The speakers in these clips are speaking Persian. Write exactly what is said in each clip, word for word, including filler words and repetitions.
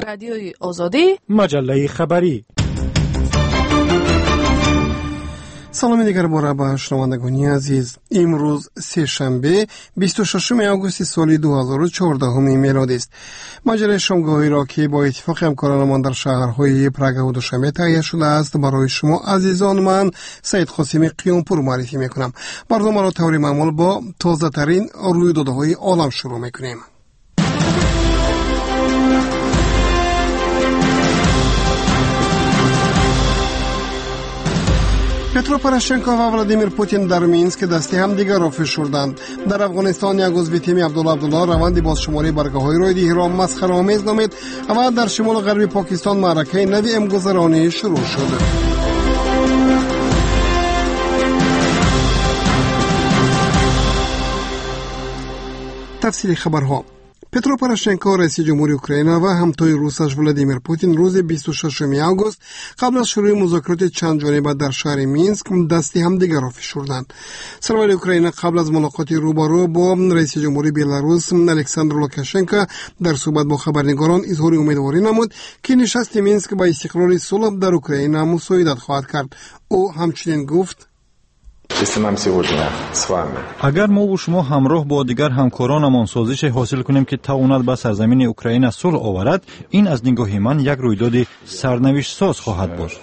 رادیوی آزادی، مجله خبری. سلام دیگر باره به شنوندگان عزیز. امروز سه شنبه بیست و ششم آگوست سال دو هزار و چهارده میلادی است. مجله شامگاهی را که با اتفاق همکارانمان در شهرهای پراگ و دوشنبه تهیه شده است برای شما عزیزان من سید قاسمی قیامپور معرفی میکنم. برنامه را طور معمول با تازه ترین رویدادهای عالم شروع میکنیم. پترو پوراشنکو و ولادیمیر پوتین در مینسک دستی هم دیگر را فشردند. در افغانستان یک عضو تیم عبدالله عبدالله روند بازشماری برگه‌های رویدادی را مسخره‌آمیز نامید و در شمال غربی پاکستان معرکه نوی امگذرانی شروع شد. تفصیل خبرها. پترو پوراشنکو رئیس جمهوری اوکراین و همتای روسش ولادیمیر پوتین روز بیست و ششم آگوست قبل از شروع مذاکرات چند جانبه در شهر مینسک دستی همدیگر را فشردند. سرور اوکراین قبل از ملاقات روبرو با رئیس جمهوری بلاروس الکساندر لوکاشنکو در صحبت با خبرنگاران اظهار امیدواری نمود که نشست مینسک با استقرار صلح در اوکراین مساعدت خواهد کرد. او همچنین گفت: اگر ما و شما همراه با دیگر همکارانمان سازش حاصل کنیم که تواند به سرزمین اوکراین صلح آورد، این از نگاه من یک رویداد سرنوشت ساز خواهد بود.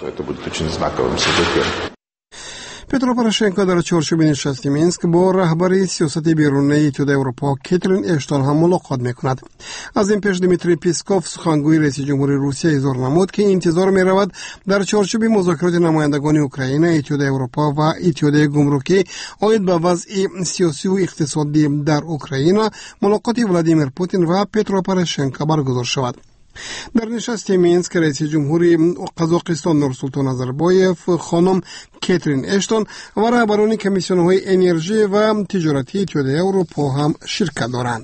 پترو پوراشنکو در چارچوب نشست مینسک با رهبر سیاست بیرونی اتحادیه اروپا کاترین اشتون هم ملاقات میکند. از این پیش دیمیتری پیسکوف سخنگوی رئیس جمهوری روسیه اظهار نمود که انتظار میرود در چارچوب مذاکرات نمایندگان اوکراین، اتحادیه اروپا و اتحادیه گمرکی آید به وضع سیاسی و اقتصادی در اوکراین ملاقات ولادیمیر پوتین و پترو پوراشنکو برگزار شود. در نشست مینسک رئیس جمهوری قزاقستان نورسولطان نظربایف، خانم کاترین اشتون و رهبران کمیسیون‌های انرژی و تجارتی اتحادیه اروپا هم شرکت دارند.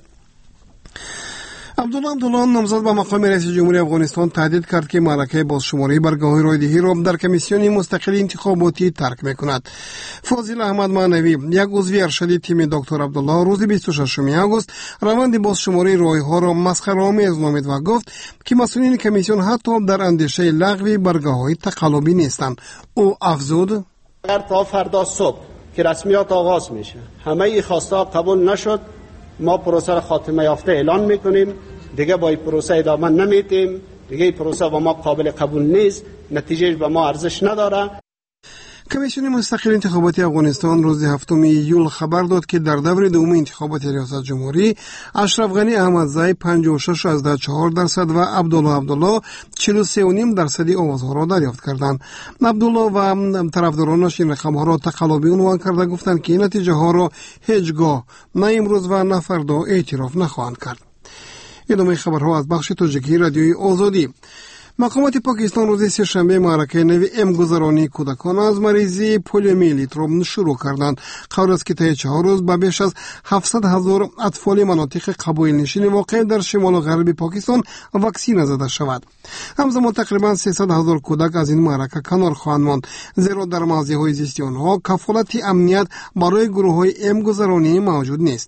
عبدالله عبدالله نامزد به مقام رئیس جمهوری افغانستان تهدید کرد که معرکه بازشماری برگه‌های رویدادی را در کمیسیون مستقل انتخاباتی ترک میکند. فاضل احمد معنوی، یک عضو ارشد تیم دکتر عبدالله، روز بیست و ششم آگوست روند بازشماری رای‌ها را مسخره‌آمیز نامید و گفت که مسئولین کمیسیون حتی در اندیشه لغو برگه‌های تقلبی نیستند. او افزود: اگر تا فردا صبح که رسمیات آغاز میشه همه خواسته قبول نشد، ما پروسه را خاتمه یافته اعلان میکنیم. دیگه با این پروسه ادامه نمیدیم. دیگه این پروسه با ما قابل قبول نیست. نتیجهش به ما ارزش نداره. کمیسیون مستقل انتخاباتی افغانستان روز هفتم ایول خبر داد که در دور دوم انتخابات ریاست جمهوری اشرف غنی احمدزی پنجاه و شش ازده چهار درصد و عبدالله عبدالله چهل و سه و نیم درصدی آوازها را دریافت کردند. عبدالله و طرفدارانش این رقم‌ها را تقلبی عنوان کرده گفتند که این نتیجه ها را هیچگاه نه امروز و نه فردا اعتراف نخواهند کرد. ادامه خبرها از بخش تاجیکی رادیوی آزادی. مقامات پاکستان روز سه‌شنبه معرکه نوی امگذرانی کودکان از مریضی پولیومیلیت را شروع کردند. قرار است که طی چهار روز به بیش از هفتصد هزار اطفال مناطق قبایل نشین واقع در شمال و غربی پاکستان واکسینه زده شود. همزمان تقریبا سیصد هزار کودک از این معرکه کنار خواهند ماند، زیرا در موضع‌های زیستی آنها کفالت امنیت برای گروه‌های امگذرانی موجود نیست.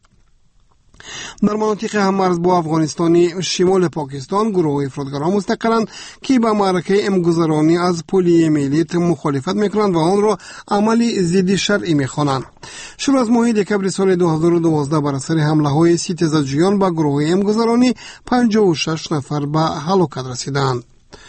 در مناطق هممرز با افغانستانی شمال پاکستان گروه افراطگران مستقلند که به معرکه امگذرانی از پولیومیلیت مخالفت میکنند و آن را عملی ضد شرعی میخوانند. شروع از ماه دکبر سال دو هزار و دوازده بر اثر حمله های ستیزجویان به گروه امگذرانی پنجاه و شش نفر به هلاکت رسیدند.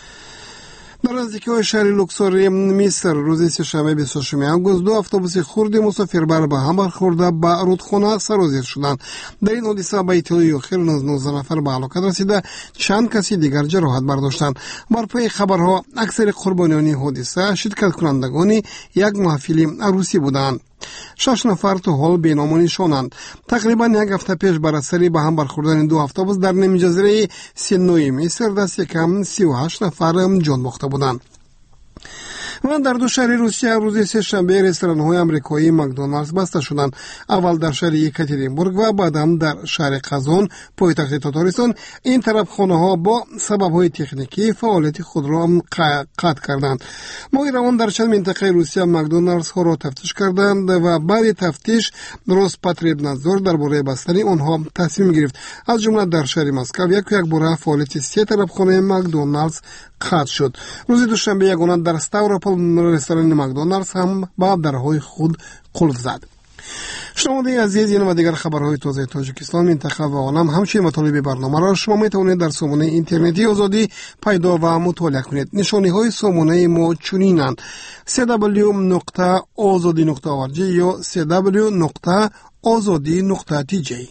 در نزدیکی شهر لوکسور مصر روز سه‌شنبه بیست و ششم آگوست دو اتوبوس خرد مسافربر به هم برخورده به رودخانه سرازیر شدند. در این حادثه به اطلاع اخیر نوزده نفر به هلاکت رسیده، چند کسی دیگر جراحت برداشتند. بر پای خبرها اکثر قربانیان حادثه شرکت کنندگان یک محفل عروسی بودند. شش نفر تو حال بینام و نشانند. تقریبا یک هفته پیش بر اثر به هم برخوردن دو اتوبوس در نیم جزیره سینوی مصر دست کم سی و هشت نفر جان باخته بودند. و در دو شهر روسیه روز سه‌شنبه رستوران‌های آمریکایی مکدونالدز بسته شدند. اول در شهر یکاترینبورگ و بعد هم در شهر قزان پایتخت تاتارستان این طرف خانه‌ها با سبب‌های تکنیکی فعالیت خود را قطع کردند. مدیران در چند منطقه روسیه مکدونالدز ها را تفتیش کردند و بعد تفتیش روسپاتریبنادزور درباره بستن آنها تصمیم گرفت. از جمله در شهر مسکو یک یک باره فعالیت سه طرف خانه مکدونالدز قطع شد. روز دوشنبه یگانه در ستاوروپول رستوران مکدونالدز هم با درهای خود قلف زد. شنونده عزیز، این و دیگر خبرهای تازه تاجیکستان، منطقه و عالم همچنین مطالب برنامه را شما میتوانید در سامانه اینترنتی آزادی پیدا و مطالعه کنید. نشانی های سامانه ما چنینند: سی دبلیو نقطه آزادی نقطه او آر جی یا سی دبلیو نقطه آزادی نقطه تی جی.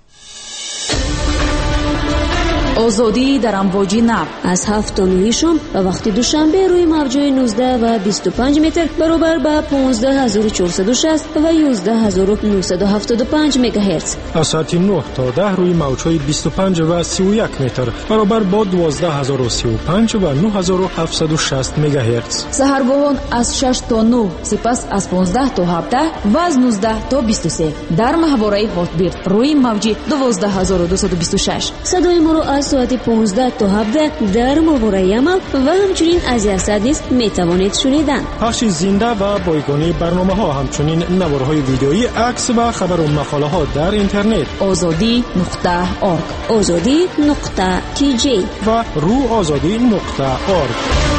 آزادی در امواج نب از هفت تا نه شام و وقتی دوشنبه روی موج‌های نوزده و بیست و پنج متر برابر با پانزده هزار و چهارصد و شصت و یازده هزار و نهصد و هفتاد و پنج مگاهرتز. از ساعت نه تا ده روی موج‌های بیست و پنج و سی و یک متر برابر با دوازده هزار و سی و پنج و نه هزار و هفتصد و شصت مگاهرتز. سحرگاهان از شش تا نه، سپس از پانزده تا هفده و از نوزده تا بیست و سه در ماهواره هاتبیرد روی موج دوازده هزار و دویست و بیست و شش. صدای ما را از ساعت پانزده تا هفده در ماهواره یمل و همچنین از یاسد نیز میتوانید شنیدن. پخش زنده و بایگانی برنامه ها، همچنین نوارهای ویدئویی، عکس و خبر و مقاله ها در اینترنت آزادی نقطه آرگ، آزادی نقطه تی جی و رو آزادی نقطه آرگ.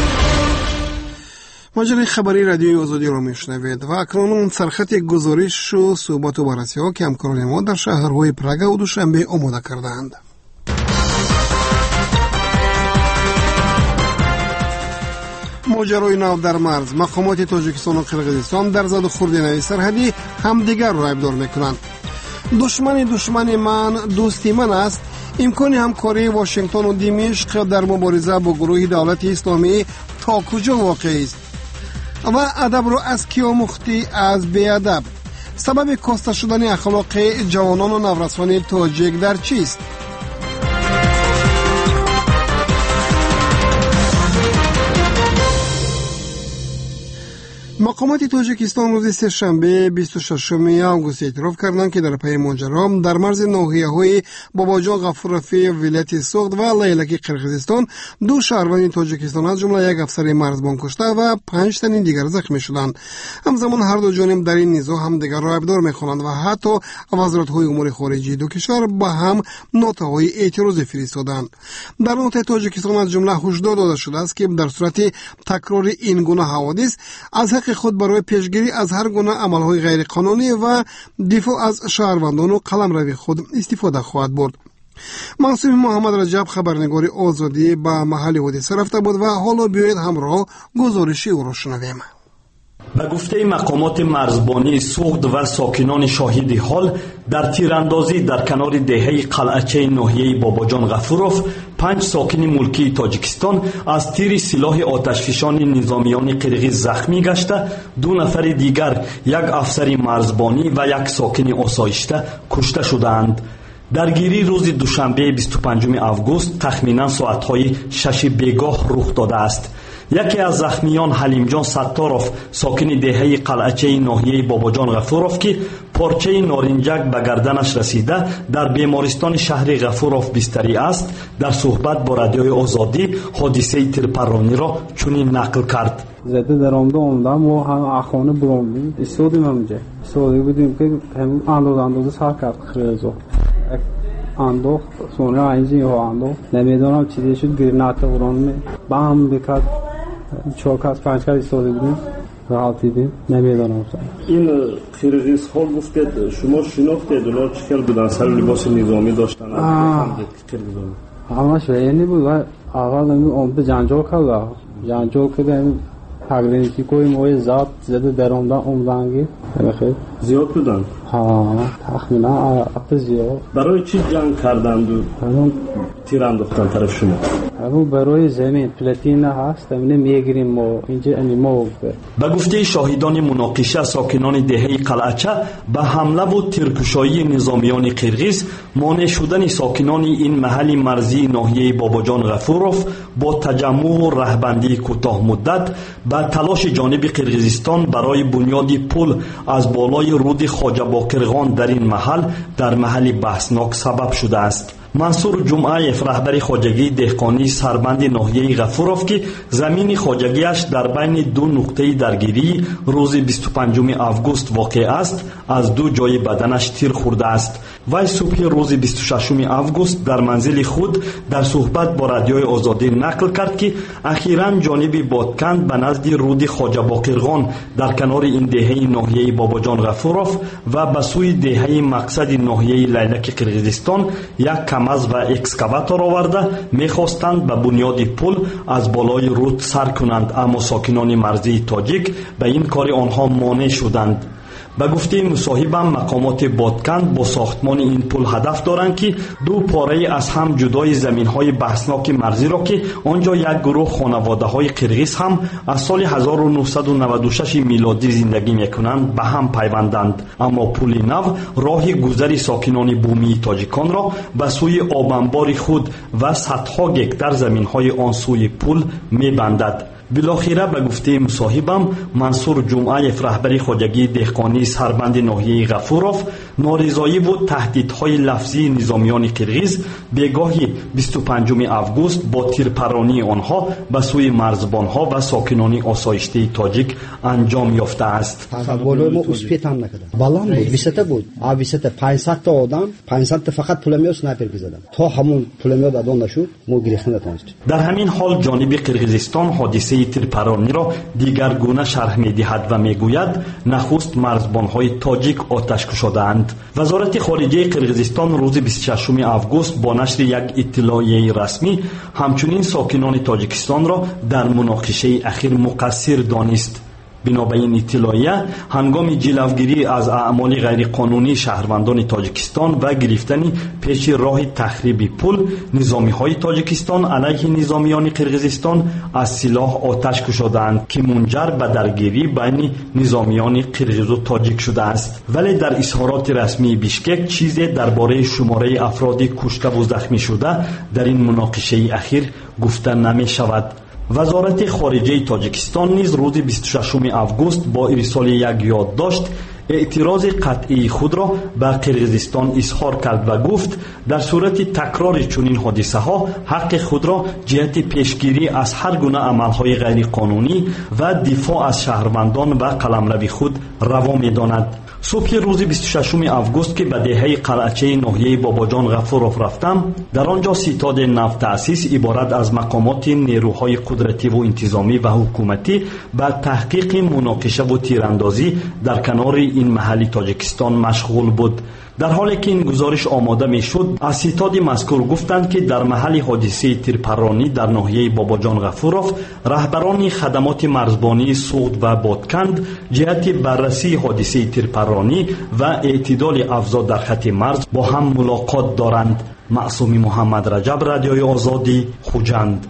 مجری خبری رادیوی آزادی را میشنوید و اکنون سرخط گزارش و صحبت و بررسی ها که همکاران ما در شهرهای پراگ و دوشنبه آماده کردند. ماجرای نو در مرز، مقامات تاجیکستان و قرقیزستان در زد و خورد نوی سرحدی همدیگر را ابدار میکنند. دشمن دشمن من دوستی من است. امکان همکاری واشنگتن و دمشق در مبارزه با گروه دولت اسلامی تا کجا واقع است؟ و ادب را از کی آموختی؟ از بیادب. سبب کاسته شدن اخلاق جوانان و نورسان تاجیک در چیست؟ مقامات تاجیکستان روز سه‌شنبه بیست و ششم آگوست اعتراف کردند که در پی ماجرا در مرز ناحیه‌های باباجان غفورفی ولایت سوخت و لیلک قرقیزستان دو شهروند تاجیکستان از جمله یک افسر مرزبان کشته و پنج تن دیگر زخمی شدند. همزمان هر دو جانب در این نزاع همدیگر را ابدار می‌کنند و حتی وزارت‌های امور خارجه دو کشور با هم نوت‌های اعتراضی فرستادند. در نوت تاجیکستان از جمله هشدار داده شده است که در صورت تکرار این گونه حوادث از حق خود برای پیشگیری از هر گونه عملهای غیر قانونی و دفاع از شهروندان و قلمرو خود استفاده خواهد برد. معصوم محمد رجب، خبرنگار آزادی، به محل حادثه رفته بود و حالا بیایید همراه گزارش او را شنویم. به گفته مقامات مرزبانی سوخت و ساکنان شاهد حال، در تیراندازی در کنار دهه قلعچه ناحیه باباجان غفوروف پنج ساکن ملکی تاجیکستان از تیر سلاح آتشفشان نظامیان قرقیز زخمی گشته، دو نفر دیگر، یک افسر مرزبانی و یک ساکن آسایشته کشته شدند. درگیری روز دوشنبه بیست و پنجم آگوست تخمینا ساعت‌های شش بیگاه رخ داده است. یکی از زخمیان حلیمجان ستاروف، ساکن دهه قلعچه ناحیه باباجان غفوروف که پارچه نارنجک به گردنش رسیده در بیمارستان شهر غفوروف بستری است، در صحبت با رادیوی آزادی حادثه تیرپرانی را چنین نقل کرد. زده در آمده آمدم و هم اخوانه برامدیم استودیم همونجا استودی بودیم که همین انداز اندازه سر کرد خیلیزو انداخت سونه اینجی ها انداخت نمیدونم چیزی شد گرنات اوران با هم بکرد چهار کس پنج کس استودی بودیم راحت دیدیم نمیدونم. این قرقیز ها گفتید شما شناختید اونا چیکار بودن؟ سر لباس نظامی داشتن؟ همش اینی بود و اول اون به جنجال کرد جنجال کرد تقریبی کوی موی ذات زده در آمدن آمدنگی بخیر. زیاد بودن؟ ها تخمینا اپ زیاد. برای چی جنگ کردند و تیر انداختن طرف شما؟ همون برای زمین پلاتین هست همین میگیریم ما اینجا انیمو. به گفته شاهدان مناقشه ساکنان دهه قلعچه به حمله و تیرکشایی نظامیان قرغیز مانع شدن ساکنان این محل مرزی ناحیه باباجان غفوروف با تجمع و رهبندی کوتاه مدت به تلاش جانب قرغیزستان برای بنیاد پل از بالای رود خواجه باقرغان در این محل در محل بحثناک سبب شده است. منصور جمعیف رهبر خواجگی دهقانی سربند ناحیه غفوروف که زمین خواجگیش در بین دو نقطه درگیری روز بیست و پنجم آگوست واقع است از دو جای بدنش تیر خورده است. وی صبح روز بیست و ششم آگوست در منزل خود در صحبت با رادیوی آزادی نقل کرد که اخیراً جانب بادکند به نزد رود خواجه باقرغان در کنار این دهه ناحیه باباجان غفوروف و به سوی دهه مقصد ناحیه لیلک قرغیزستان یک کمز و اکسکاواتور آورده میخواستند به بنیاد پل از بالای رود سر کنند، اما ساکنان مرزی تاجیک به این کار آنها مانع شدند. به گفته مصاحبم مقامات بادکند با ساختمان این پل هدف دارند که دو پاره از هم جدای زمین‌های بحثناک مرزی را که آنجا یک گروه خانواده‌های قرغیز هم از سال هزار و نهصد و نود و شش میلادی زندگی می‌کنند به هم پیوندند، اما پل نو راه گذر ساکنان بومی تاجیکان را به سوی آبانبار خود و صدها گکتار زمین‌های آن سوی پل می‌بندد. بالاخره به گفته مصاحبم منصور جمعیف رهبر خواجگی دهقانی سربند ناحیه غفوروف نارضایی و تهدیدهای لفظی نظامیان قرغیز بگاهی بیست و پنجم آگوست با تیرپرانی آنها به سوی مرزبانها و ساکنان آسایشته تاجیک انجام یافته است. بالای ما اسپیت هم نکردن، بالام بود، ویسته بود، آ ویسته پانصد تا آدم، پانصد تا فقط پولمیو سنایپر زدن تا همون پولمیو دادن نشد ما گرفتن نتونستیم. در همین حال جانب قرغیزستان حادثه تیرپرانی را دیگر گونه شرح می‌دهد و میگوید نخست مرزبان‌های تاجیک آتش کشیدند. وزارت خارجه قرغیزستان روز بیست و ششم آگوست با نشر یک اطلاعیه رسمی همچنین ساکنان تاجیکستان را در مناقشه اخیر مقصر دانست. بنابراین اطلاعیه هنگام جلوگیری از اعمال غیرقانونی شهروندان تاجیکستان و گرفتن پیش راه تخریب پل نظامی‌های تاجیکستان علیه نظامیان قرغیزستان از سلاح آتش کشیدند که منجر به درگیری بین نظامیان قرغیز و تاجیک شده است. ولی در اظهارات رسمی بیشکک چیزی درباره شماره افراد کشته و زخمی شده در این مناقشه اخیر گفته نمی شود. وزارت خارجه تاجیکستان نیز روز بیست و ششم آگوست با ارسال یک یادداشت اعتراض قطعی خود را به قرغیزستان اظهار کرد و گفت در صورت تکرار چنین حادثه ها حق خود را جهت پیشگیری از هر گونه عملهای غیر قانونی و دفاع از شهروندان و قلمرو خود روا می‌داند. صبح روز بیست و ششم آگوست که به دهه قلعچه ناحیه باباجان غفوروف رفتم، در آنجا ستاد نو تأسیس عبارت از مقامات نیروهای قدرتی و انتظامی و حکومتی به تحقیق مناقشه و تیراندازی در کنار این محل تاجیکستان مشغول بود. در حالی که این گزارش آماده می شد از ستاد مذکور گفتند که در محل حادثه تیرپرانی در ناحیه باباجان غفوروف رهبران خدمات مرزبانی سوخت و بادکند جهت بررسی حادثه تیرپرانی و اعتدال افزا در خط مرز با هم ملاقات دارند. معصوم محمد رجب، رادیوی آزادی، خوجند.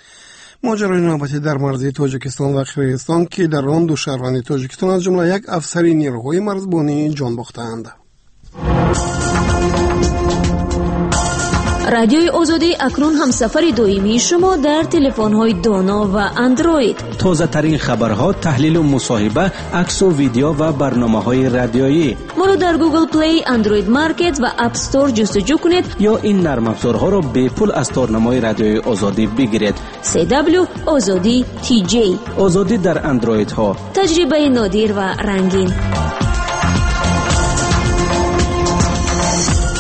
ماجرای نوبتی در مرزی تاجیکستان و قرغیزستان که در آن دو شهروند تاجیکستان از جمله یک افسر نیروهای مرزبانی جان باختند. رادیوی آزادی اکنون هم سفر دائمی شما در تلفن‌های دانا و اندروید. تازه ترین خبرها، تحلیل و مصاحبه، عکس و ویدیو و برنامه‌های رادیویی. ما رو در گوگل پلی، اندروید مارکت و اپ استور جستجو کنید یا این نرم افزارها را به پول از تارنمای رادیوی آزادی بگیرید. سی دبلیو آزادی تی جی. آزادی در اندروید ها. تجربه نادر و رنگین.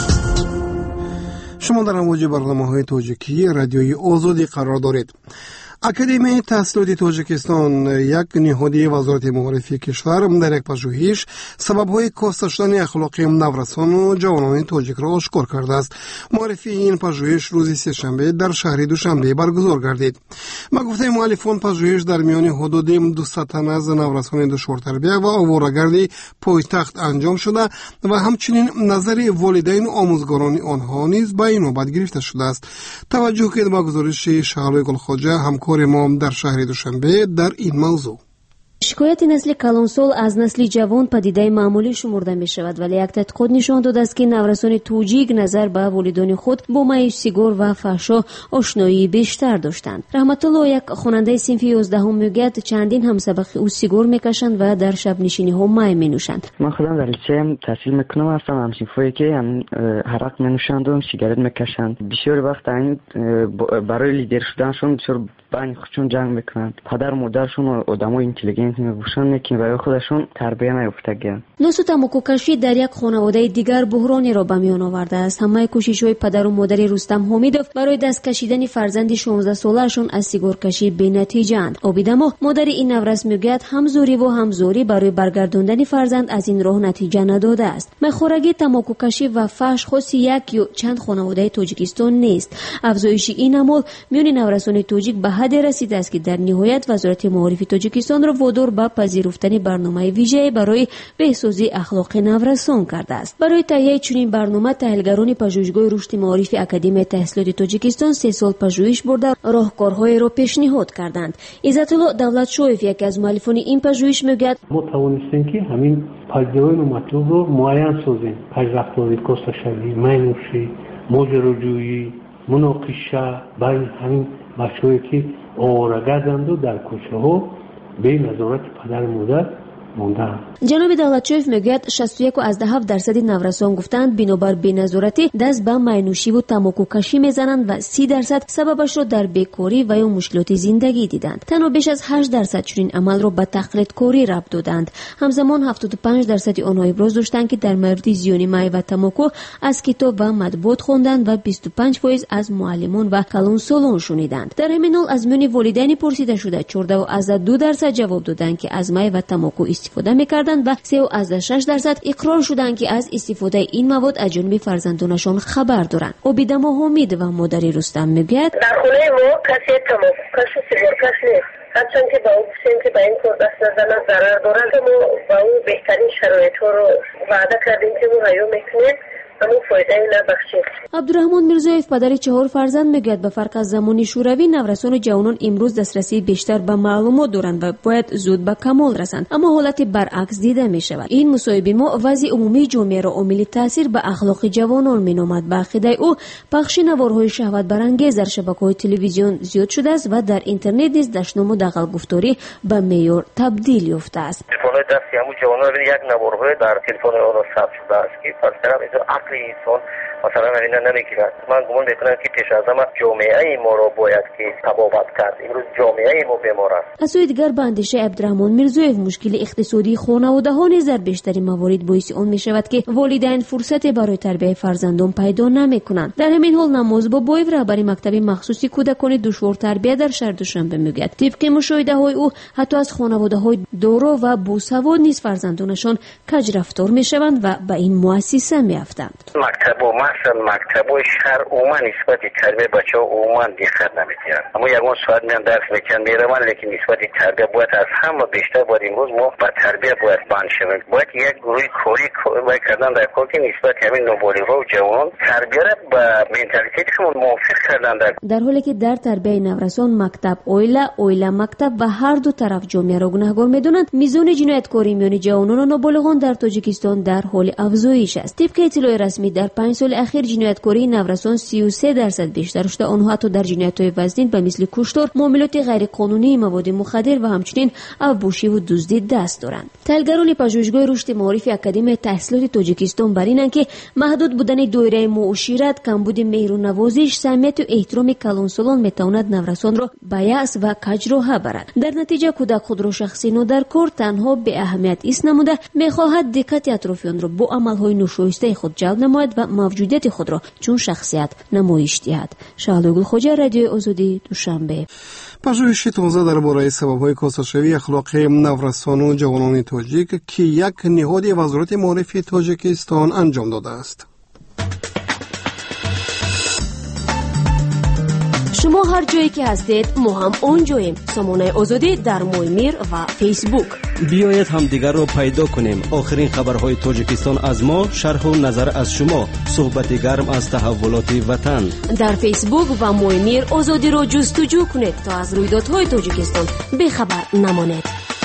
شما در امواج برنامه‌های تاجیکی رادیوی آزادی قرار دارید. اکادمی تحصیلات تاجیکستان، یک نهادی وزارت معارفه کشور، در یک پژوهش سبب‌های کاسته شدن اخلاق نورسان و جوانان تاجیک را آشکار کرده است. معرفی این پژوهش روز سه‌شنبه در شهر دوشنبه برگزار گردید. با گفته مؤلفان، پژوهش در میان حدود دویست تن از نورسان دشوارتربیه و آواره‌گرد پایتخت انجام شده و همچنین نظر والدین و آموزگاران آنها نیز به این نوبت گرفته شده است. توجه کنید به گزارش شهلا گلخواجه، همکار ما در شهر دوشنبه در این موضوع. шикояти насли калонсол аз насли ҷавон падидаи маъмулӣ шумурда мешавад, вале як тадқиқот нишон додааст, ки наврасони тоҷик назар ба волидони худ бо майи сигор ва фаҳшо ошноии бештар доштанд. раҳматулло, як хонандаи синфи ёздаҳум мегӯяд, чандин ҳамсабақи ӯ сигор мекашанд ва дар шабнишиниҳо май менӯшанд. ман худам дар лицеям таҳсил мекунам, ҳастам ҳамсинфое ки ҳарақ менӯшанду сигарет мекашанд. бисёри вақт барои лидер шуданшон бисёр бани худшон ҷанг мекунанд. падару модаршон одамои интеллигент мебошанд, лекин барои худашон тарбия наёфтагиянд. носу тамококашӣ дар як хонаводаи дигар буҳронеро ба миён овардааст. ҳамаи кӯшишҳои падару модари Рустам Ҳомидов барои даст кашидани фарзанди шонздаҳсолаашон аз сигоркашӣ бенатиҷаанд. Обидамо, модари ин наврас мегӯяд, ҳам зӯриву ҳам зӯрӣ барои баргардондани фарзанд аз ин роҳ натиҷа надодааст. майхӯрагӣ, тамококашӣ ва фаҳш хоси як ё чанд хонаводаи Тоҷикистон нест. афзоиши ин амол миёни наврасони тоҷик ба ҳадде расидааст, ки дар ниҳоят вазорати маорифи Тоҷикистонро водор ба пазируфтани барномаи вижае барои беҳсозии ахлоқи наврасон кардааст. барои таҳияи чунин барнома таҳлилгарони пажӯҳишгоҳи рушди маорифи Академияи таҳсилоти Тоҷикистон се сол пажӯҳиш бурда роҳкорҳоеро пешниҳод карданд. Иззатулло Давлатшоев, яке аз муаллифони ин пажӯҳиш мегӯяд, мо тавонистем ки ҳамин паҷдавои матлубро муайян созем. пажрафтори косашавӣ, майнӯшӣ, моҷароҷӯӣ, муноқиша байни ҳамин бачаҳое ки оворагарданду дар кӯчаҳо бе назорати падару модар мондаанд. ҷаноби Давлатшоев мегӯяд, шасту яку азда ҳафт дарсади наврасон гуфтанд бинобар беназоратӣ даст ба майнӯшиву тамококашӣ мезананд ва си дарсад сабабашро дар бекорӣ ва ё мушкилоти зиндагӣ диданд. танҳо беш аз ҳашт дарсад чунин амалро ба тақлидкорӣ рабт доданд. ҳамзамон ҳафтоду панҷ дарсади онҳо иброз доштанд, ки дар мавриди зиёни май ва тамоку аз китоб ва матбуот хонданд ва бисту панҷ фоиз аз муаллимон ва калонсолон шуниданд. дар ҳамин ҳол аз миёни волидайни пурсида шуда чордаҳу азда ду дарсад ҷавоб доданд, ки аз май ва тамоку истифода мекарданд ва сеу азда шаш дарсад иқрор шуданд, ки аз истифодаи ин мавод аз ҷониби фарзандонашон хабар доранд. Обидамо Ҳомид ва модари Рустам мегӯяд, дар хонаи мо касе тамококашу сигоркаш нест. ҳарчанд ки ба ӯ гуфтем, ки ба ин кор даст назанад зарар дорад, мо ба ӯ беҳтарин шароитҳоро ваъда кардем, ки мо ҳаё мекунем, аммо фоидаи набахшед. абдураҳмон Мирзоев, падари чаҳор фарзанд, мегӯяд, ба фарқ аз замони шӯравӣ наврасону ҷавонон имрӯз дастрасии бештар ба маълумот доранд ва бояд зуд ба камол расанд, аммо ҳолати баръакс дида мешавад. ин мусоҳиби мо вазъи умумии ҷомеаро омили таъсир ба ахлоқи ҷавонон меномад. ба ақидаи ӯ, пахши наворҳои шаҳватбарангез дар шабакаҳои телевизион зиёд шудааст ва дар интернет низ дашному дағалгуфторӣ ба меъёр табдил ёфтааст. телефонои дасти ҳамун ҷавонон як наворҳое дар телефони онҳо сабт шудааст, ки фарзанд ақли инсон масалан ина намегирад. ман гумон мекунам, ки пеш аз ҳама ҷомеаи моро бояд ки табобат кард. имрӯз ҷомеаи мо бемор аст. аз сӯи дигар, ба андешаи Абдураҳмон Мирзоев, мушкили иқтисодии хонаводаҳо низ дар бештари маворид боиси он мешавад, ки волидайн фурсате барои тарбияи фарзандон пайдо намекунанд. дар ҳамин ҳол Намоз Бобоев, раҳбари мактаби махсуси кӯдакони душвортарбия дар шаҳри Душанбе мегӯяд, тибқи мушоҳидаҳои ӯ, ҳатто аз хонаводаҳои доро ва босавод низ фарзандонашон каҷрафтор мешаванд ва ба ин муассиса меафтанд. мактабо масалан мактабои шаҳр умуман нисбати тарбияи бачаҳо умуман диққат намедиҳанд. аммо ягон соат меам дарс мекунам мераванд, лекин нисбати тарбия бояд аз ҳама бештар бояд имрӯз мо ба тарбия бояд банд шавем. бояд як гурӯҳи корӣ бояд кардан дар кор, ки нисбати ҳамин ноболиғҳо ҷавонон тарбияро ба менталитетишон мувофиқ кардан. дар ҳоле ки дар тарбияи наврасон мактаб оила, оила мактаб ва ҳар ду тараф ҷомеаро гунаҳгор медонанд, мизони ҷинояткории миёни ҷавонону ноболиғон дар Тоҷикистон дар ҳоли афзоиш аст. тибқи иттилои расмӣ, дар панҷ соли ахир ҷинояткории наврасон си و سه дарсад бештар шуда, онҳо ҳатто дар ҷиноятҳои вазнин ба мисли куштор, муомилоти ғайриқонунии маводи мухаддир ва ҳамчунин авбошиву дуздӣ даст доранд. таҳлилгарони пажӯҳишгоҳи рушди маорифи Академияи таҳсилоти Тоҷикистон бар инанд, ки маҳдуд будани доираи муошират, камбуди меҳру навозиш, самимияту эҳтироми калонсолон метавонад наврасонро ба яъс ва каҷроҳа барад. дар натиҷа кӯдак худро шахсӣ нодаркор, танҳо беаҳамият ист намуда, мехоҳад диққати атрофиёнро бо амалҳои ношоистаи худ ҷалб намояд ва мавҷуд موجودیت خود را چون شخصیت نمایش دهد. شهلا گلخوجه، رادیو آزادی، دوشنبه. پژوهش تازه درباره سبب‌های کاسه‌شوی اخلاقی نورسان و جوانان تاجیک که یک نهاد وزارت معارف تاجیکستان انجام داده است. شما هر جایی که هستید ما هم اون جاییم. سامانه آزادی در مویمیر و فیسبوک. بیایید هم دیگر رو پیدا کنیم. آخرین خبرهای تاجیکستان از ما، شرح و نظر از شما، صحبت گرم از تحولات وطن. در فیسبوک و مویمیر آزادی رو جستجو کنید تا از رویدادهای تاجیکستان بخبر نمانید.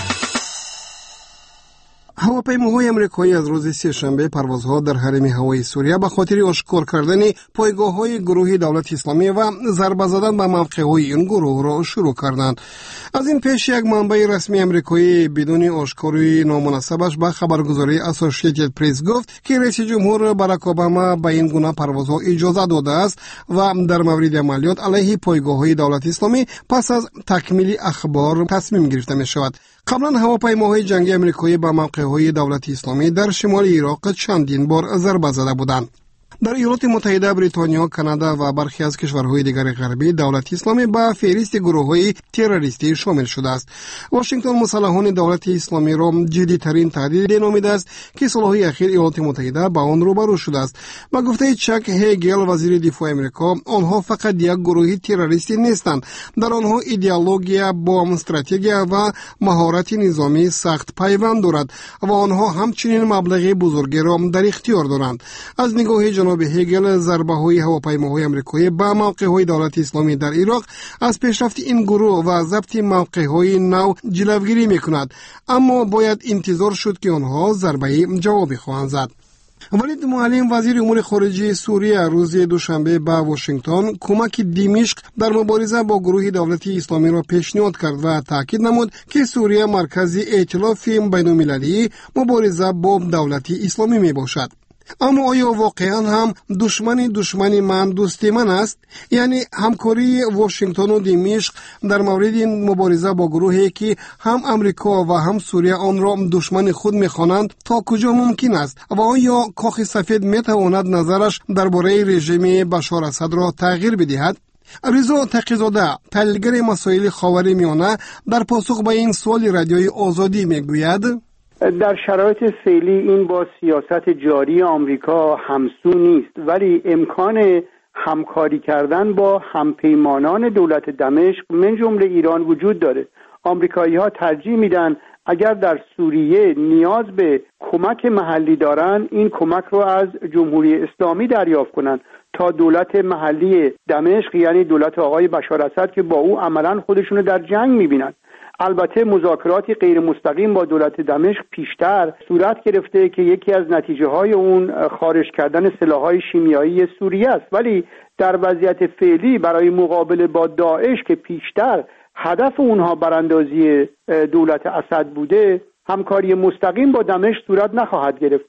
هواپیماهای امریکایی از روز سه‌شنبه پروازها در حریم هوایی سوریه به خاطر آشکار کردن پایگاه‌های گروه دولت اسلامی و ضربه زدن به موقع‌های این گروه را شروع کردند. از این پیش یک منبع رسمی امریکایی بدون آشکاری نامناسبش به خبرگزاری اسوسییتد پرس گفت که رئیس جمهور باراک اوباما به این گونه پروازها اجازه داده است و در مورد عملیات علیه پایگاه‌های دولت اسلامی پس از تکمیل اخبار تصمیم گرفته می‌شود. قبلا هواپیماهای جنگی امریکایی به موقع‌های دولت اسلامی در شمال عراق چندین بار ضربه زده بودند. در ایالات متحده، بریتانیا، کانادا و برخی از کشورهای دیگر غربی دولت اسلامی به فهرست گروه‌های تروریستی شامل شده است. واشنگتن مسلحان دولت اسلامی را جدی‌ترین تهدید نامیده است که سالهای اخیر ایالات متحده با آن روبرو شده است. با گفته چک هگل، وزیر دفاع آمریکا، آنها فقط یک گروه تروریستی نیستند. در آنها ایدئولوژی، بمب، استراتژی و مهارت نظامی سخت پیوند دارد و آنها همچنین مبلغ بزرگی را در اختیار دارند. از نگاه جناب هگل، ضربه های هواپیماهای امریکایی به موقع‌های دولت اسلامی در عراق از پیشرفت این گروه و ضبط موقع‌های نو جلوگیری می‌کند، اما باید انتظار شد که آنها ضربه جوابی خواهند زد. ولید معلم، وزیر امور خارجه سوریه، روز دوشنبه به واشنگتن کمک دمشق در مبارزه با گروه دولت اسلامی را پیشنهاد کرد و تاکید نمود که سوریه مرکز ائتلاف بین‌المللی مبارزه با دولت اسلامی میباشد. اما آیا واقعا هم دشمن دشمن من دوست من است؟ یعنی همکاری واشنگتن و دمشق در مورد این مبارزه با گروهی که هم امریکا و هم سوریه آن را دشمن خود می‌خوانند تا کجا ممکن است؟ و آیا کاخ سفید می‌تواند نظرش درباره رژیم بشار اسد را تغییر بدهد؟ رضا تقی‌زاده، تحلیلگر مسائل خاورمیانه، در پاسخ به این سوال رادیوی آزادی میگوید: در شرایط فعلی این با سیاست جاری آمریکا همسو نیست، ولی امکان همکاری کردن با همپیمانان دولت دمشق من جمله ایران وجود داره. آمریکایی‌ها ترجیح میدن اگر در سوریه نیاز به کمک محلی دارن این کمک رو از جمهوری اسلامی دریافت کنن تا دولت محلی دمشق، یعنی دولت آقای بشار اسد که با او عملاً خودشونو در جنگ میبینن. البته مذاکراتی غیر مستقیم با دولت دمشق پیشتر صورت گرفته که یکی از نتیجه های اون خارج کردن سلاح‌های شیمیایی سوریه است، ولی در وضعیت فعلی برای مقابله با داعش که پیشتر هدف اونها براندازی دولت اسد بوده، همکاری مستقیم با دمشق صورت نخواهد گرفت.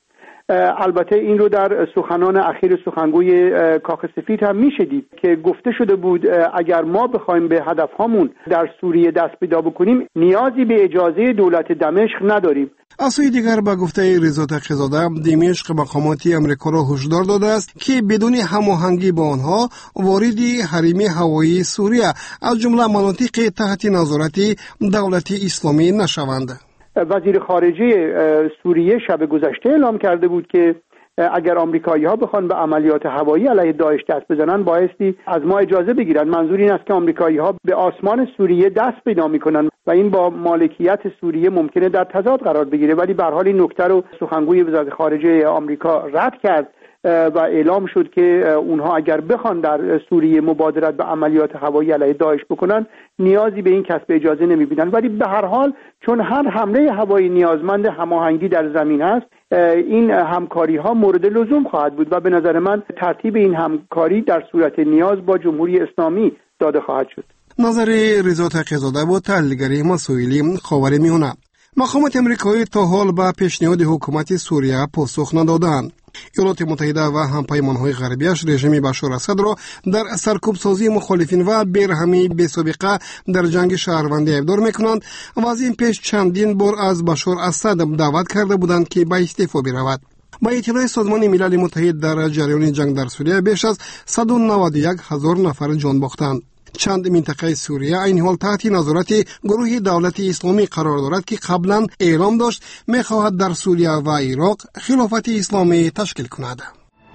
البته این رو در سخنان اخیر سخنگوی کاخ سفید هم میشه دید که گفته شده بود اگر ما بخوایم به هدفهامون در سوریه دست پیدا بکنیم نیازی به اجازه دولت دمشق نداریم. از سوی دیگر به گفته رضا تقی‌زاده، دمشق مقامات امریکا را هشدار داده است که بدون هماهنگی با آنها وارد حریم هوایی سوریه از جمله مناطق تحت نظارت دولت اسلامی نشوند. وزیر خارجه سوریه شب گذشته اعلام کرده بود که اگر آمریکایی‌ها بخوان به عملیات هوایی علیه داعش دست بزنن بایستی از ما اجازه بگیرن. منظور این است که آمریکایی‌ها به آسمان سوریه دست پیدا می‌کنن و این با مالکیت سوریه ممکنه در تضاد قرار بگیره، ولی به هر حال این نکته رو سخنگوی وزارت خارجه آمریکا رد کرد و اعلام شد که اونها اگر بخوان در سوریه مبادرت به عملیات هوایی علیه داعش بکنن نیازی به این کسب اجازه نمی‌بینن. ولی به هر حال چون هر حمله هوایی نیازمند هماهنگی در زمین است، این همکاری ها مورد لزوم خواهد بود و به نظر من ترتیب این همکاری در صورت نیاز با جمهوری اسلامی داده خواهد شد. نظر رضا تقی‌زاده با تحلیلگر مسائل خاورمیانه. مقامات امریکایی تا حال به پیشنهاد حکومت سوریه پاسخ ندادند. ایالات متحده و همپیمان‌های غربیش رژیم بشار اسد را در سرکوب‌سازی مخالفین و برهمی بی‌سابقه در جنگ شهروندی ابدار می‌کنند و از این پیش چندین بار از بشار اسد دعوت کرده بودند که به استعفا برود. با اطلاع سازمان ملل متحد در جریان جنگ در سوریه بیش از صد و نود و یک هزار نفر جان باختند. چند منطقه سوریه این حال تحت نظارت گروه دولت اسلامی قرار دارد که قبلا اعلام داشت می‌خواهد در سوریه و عراق خلافت اسلامی تشکیل کند.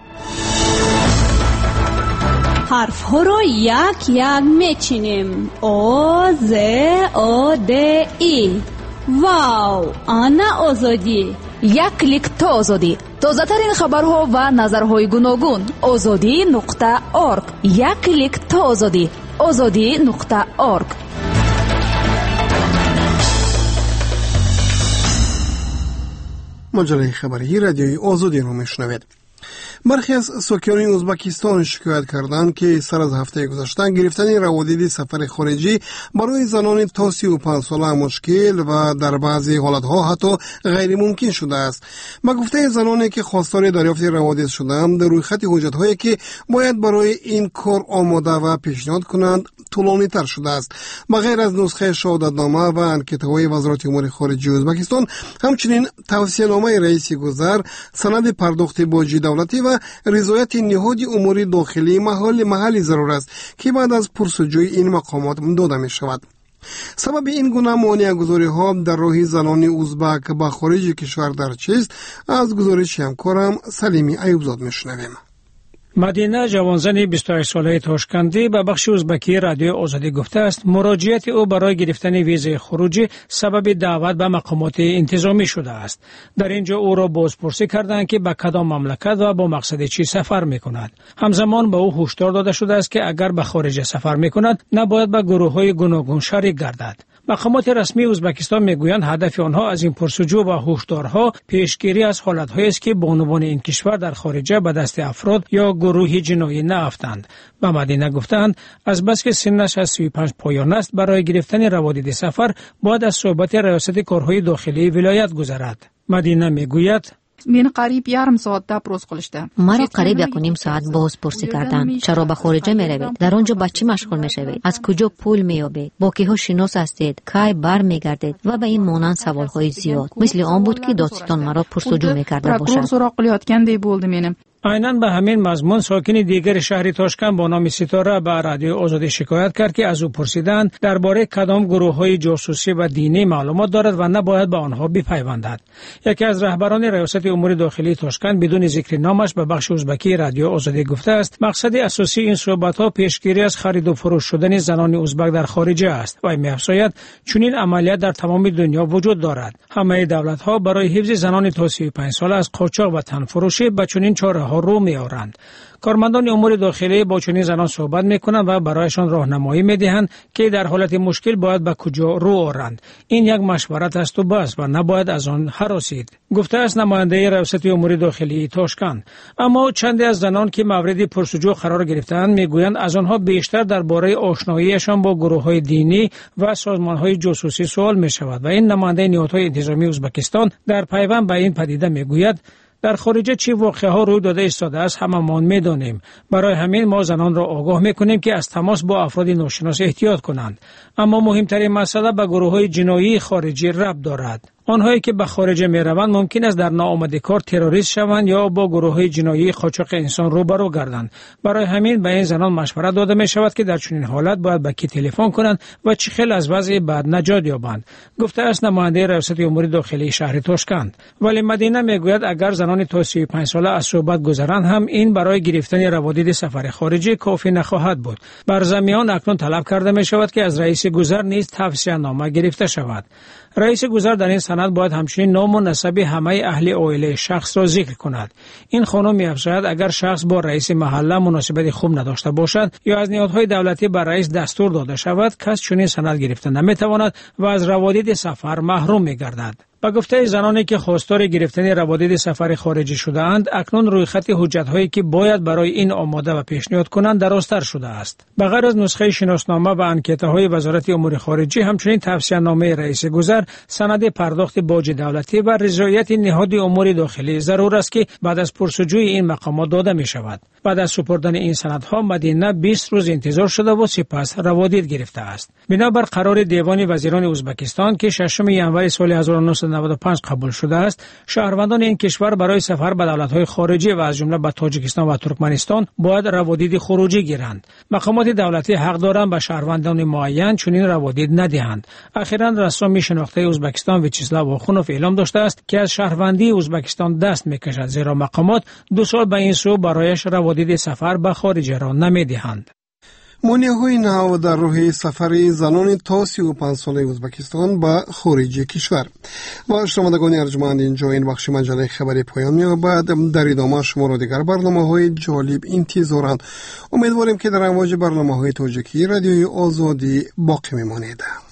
حرف ها را یک یک میچینیم. او ز او د ای. واو، آنا آزادی. یک کلیک تا آزادی. تازه ترین خبرها و نظرهای گوناگون. آزادی نقطه اورگ. یک کلیک تا آزادی. آزادی نقطه اورگ. مجله خبری رادیوی آزادی رو میشنوید. برخی از ساکنان ازبکستان شکایت کردند که سر از هفته گذشته گرفتن روادید سفر خارجی برای زنان تا سی و پنج ساله مشکل و در بعضی حالتها حتی غیر ممکن شده است. با گفته زنانی که خواستار دریافت روادید شدند، در روی خط حجت‌هایی که باید برای این کار آماده و پیشنهاد کنند طولانی تر شده است. بغیر از نسخه شهادتنامه و انکت‌های وزارت امور خارجه ازبکستان، همچنین توصیه‌نامه رئیس گذر، سند پرداخت باج دولتی و رضایت نهاد امور داخلی محل محلی ضرور است که بعد از پرسجوی این مقامات داده می شود. سبب این گونه مانع گذاری ها در راه زنان ازبک به خارج کشور در چیست؟ از گزارش همکارم سلیمی ایوبزاد می شنویم. مدینه جوانزن بیست و هشت ساله تاشکندی به بخش ازبکی رادیو آزادی گفته است مراجعت او برای گرفتن ویزای خروجی سبب دعوت به مقامات انتظامی شده است. در اینجا او را بازپرسی کردند که به کدام مملکت و با مقصد چی سفر می‌کند. همزمان به او هشدار داده شده است که اگر به خارج سفر می‌کند نباید به گروه‌های گوناگون شریک گردد. مقامات رسمی ازبکستان میگویند هدف آنها از این پرسجو و هشدارها پیشگیری از حالت‌هایی است که بانوان این کشور در خارج به دست افراد یا گروهی جنایی نیفتند. به مدینه گفتند از بس که سنش از سی و پنج پایان است برای گرفتن روادید سفر باید از صحبت ریاست کارهای داخلی ولایت گذرد. مدینه میگوید من قریب یارم ساعت ده پروز قلشته. مرا قریب یک و نیم ساعت باز پرسی کردند چرا به خارجه می روید؟ در آنجا با چی مشغول می شوید؟ از کجا پول می یابید؟ با کیها شناس هستید؟ کی بر می گردید؟ و به این مانند سوال های زیاد مثل آن بود که دادستان مرا پرسجو می کرده باشد. عیناً به همین مضمون ساکن دیگر شهر تاشکند با نام ستاره به رادیو آزادی شکایت کرد که از او پرسیدند درباره کدام گروه‌های جاسوسی و دینی معلومات دارد و نباید به آنها بپیوندد. یکی از رهبران ریاست امور داخلی تاشکند بدون ذکر نامش به بخش ازبکی رادیو آزادی گفته است مقصد اساسی این صحبت‌ها پیشگیری از خرید و فروش شدن زنان ازبک در خارجه است و می‌افزاید چنین عملیات در تمام دنیا وجود دارد. همه دولت‌ها برای حفظ زنان تا سی و پنج ساله از قاچاق و تنفروشی به چنین چاره‌ها رو می‌آورند. کارمندان امور داخلی با چنین زنان صحبت می‌کنند و برایشان راهنمایی می‌دهند که در حالت مشکل باید به کجا رو آورند. این یک مشورت است و بس و نباید از آن هراسید. گفته است نماینده ریاست امور داخلی تاشکند. اما چند از زنان که مورد پرسجو قرار گرفتند میگویند از آنها بیشتر درباره آشناییشان با گروه‌های دینی و سازمان‌های جاسوسی سوال می‌شود و این نماینده نهادهای انتظامی ازبکستان در پیوند به این پدیده میگوید در خارج چی واقعه ها روی داده ایستاده است هممان میدانیم. برای همین ما زنان را آگاه میکنیم که از تماس با افراد ناشناس احتیاط کنند. اما مهمترین مسئله به گروه های جنایی خارجی ربط دارد. آنهایی که به خارج می روند ممکن است در ناآمده کار تروریست شوند یا با گروه های جنایی قاچاق انسان روبرو گردند. برای همین به این زنان مشورت داده می شود که در چنین حالت باید به کی تلفن کنند و چه خیل از وضع بد نجات یابند. گفته است نماینده ریاست امور داخلی شهر تاشکند. ولی مدینه میگوید اگر زنان تا سی و پنج ساله از صحبت گذرند هم این برای گرفتن روادید سفر خارجی کافی نخواهد بود. بر زمیان اکنون طلب کرده می شود که از رئیس گذر نیز توصیه نامه گرفته شود. رئیس گذر در این سند باید همچنین نام و نسب همه اهل عائله شخص را ذکر کند. این خانم می‌افزاید اگر شخص با رئیس محله مناسبت خوب نداشته باشد یا از نهادهای دولتی بر رئیس دستور داده شود کس چنین سند گرفته نمی‌تواند و از روادید سفر محروم می‌گردد. با گفته زنانی که خواستار گرفتن روادید سفر خارجی شده‌اند اکنون روی خط حجت‌هایی که باید برای این آماده و پیشنهاد کنند درازتر شده است. بغیر از نسخه شناسنامه و انکت‌های وزارت امور خارجه همچنین توصیه‌نامه رئیس گذر، سند پرداخت باج دولتی و رضایت نهاد امور داخلی ضرور است که بعد از پرسجوی این مقامات داده می‌شود. بعد از سپردن این سندها مدینه بیست روز انتظار شده و سپس روادید گرفته است. بنابر قرار دیوان وزیران ازبکستان که ششم ژانویه سال هزار و نهصد و نود و پنج قبول شده است، شهروندان این کشور برای سفر به دولت‌های خارجی و از جمله به تاجیکستان و ترکمنستان باید روادید خروجی گیرند. مقامات دولتی حق دارند به شهروندان معین چنین روادید ندهند. اخیراً رسام شناخته ازبکستان ویچسلاو آخونوف اعلام داشته است که از شهروندی ازبکستان دست می‌کشد، زیرا مقامات دو سال به این سو برایش روادید سفر به خارج را نمی‌دهند. مانع‌های نهو در راه سفر زنان تا سی و پنج ساله ازبکستان به خارج کشور. و شنوندگان ارجمند، اینجا این بخش مجله خبری پایان می‌یابد. در ادامه شما را دیگر برنامه‌های جالب انتظارند. امیدواریم که در امواج برنامه‌های تاجیکی رادیوی آزادی باقی می‌مانید.